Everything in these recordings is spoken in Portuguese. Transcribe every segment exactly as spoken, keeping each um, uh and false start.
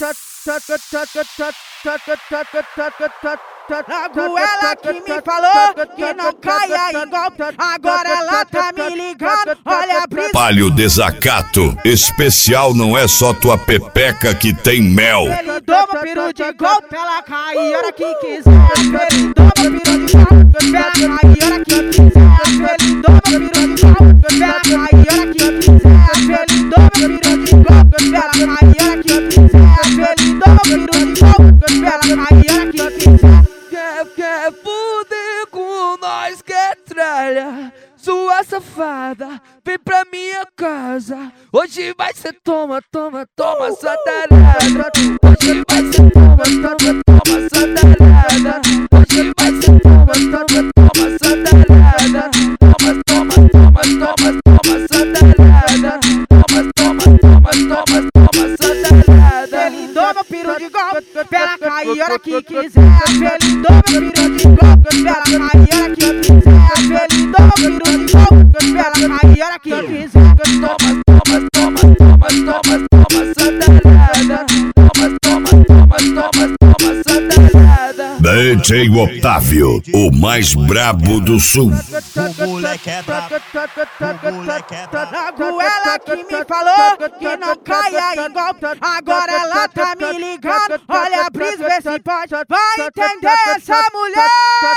Logo ela que me falou que não caia em golpe, agora ela tá me ligando, olha a brisa. Palio Desacato, especial não é só tua pepeca que tem mel. Ele toma peru de golpe, ela cai a hora que quiser. Ele toma peru de golpe, ela cai a hora que quiser. Ele toma peru de golpe, ela cai a hora que quiser. Ele toma peru de golpe, ela cai a hora que quiser. Ele toma peru de golpe, ela cai a hora que quiser. Quer, quer fuder com nós, quer tralha, sua safada, vem pra minha casa. Hoje vai ser toma, toma, toma, sua tarada. Hoje vai ser toma, toma, toma, sua tarada. Hoje vai ser toma, toma, toma, sua tarada. Toma, toma, toma, toma, toma, sua tarada. Toma, toma, toma, toma, toma, sua tarada. Ele toma peru de golpe, ela cai a hora que quiser. Ele toma peru de golpe, ela cai a hora que quiser. Ele toma peru de golpe, ela cai a hora que quiser. Toma, toma, toma, toma, toma, toma, sua tarada. Toma, toma, toma, toma, toma, sua tarada. D J Otávio, o mais brabo do sul. O moleque é brabo, o moleque é brabo. Logo ela que me falou que não caia em golpe, agora ela tá me ligando, olha a brisa, vê se pode, vai entender essa mulher.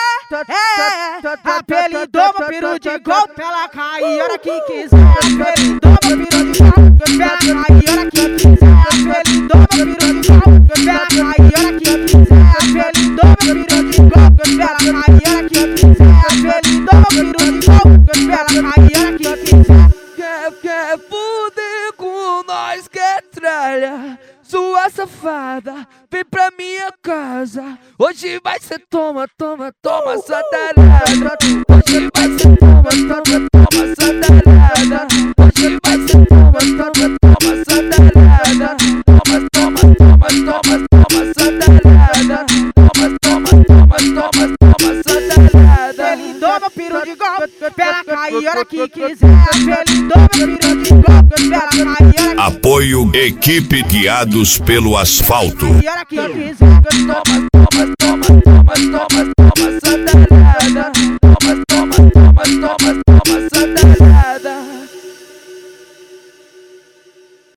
É, apelidou meu peru de golpe, ela cai a hora que quiser. Apelidou meu peru de golpe, ela cai a hora que quiser. Apelidou meu peru de golpe, ela cai a hora que quiser. Apelidou meu peru de golpe, ela cai a hora que quiser. Apelidou meu peru de golpe, ela cai a hora que quiser. Quer, quer fuder com nós, quer tralha, sua safada, vem pra minha casa. Hoje vai ser toma, toma, toma, sua tarada. Hoje vai ser toma, toma, toma, sua tarada. Hoje vai ser toma, toma, toma, sua tarada. Toma, toma, toma, toma, toma, sua tarada. Toma, toma, toma, toma, toma, sua tarada. Ele toma peru de golpe, ela cai a hora que quiser. Ele toma peru de golpe, ela cai a hora que Apoio Equipe Guiados pelo Asfalto. quiser. Toma,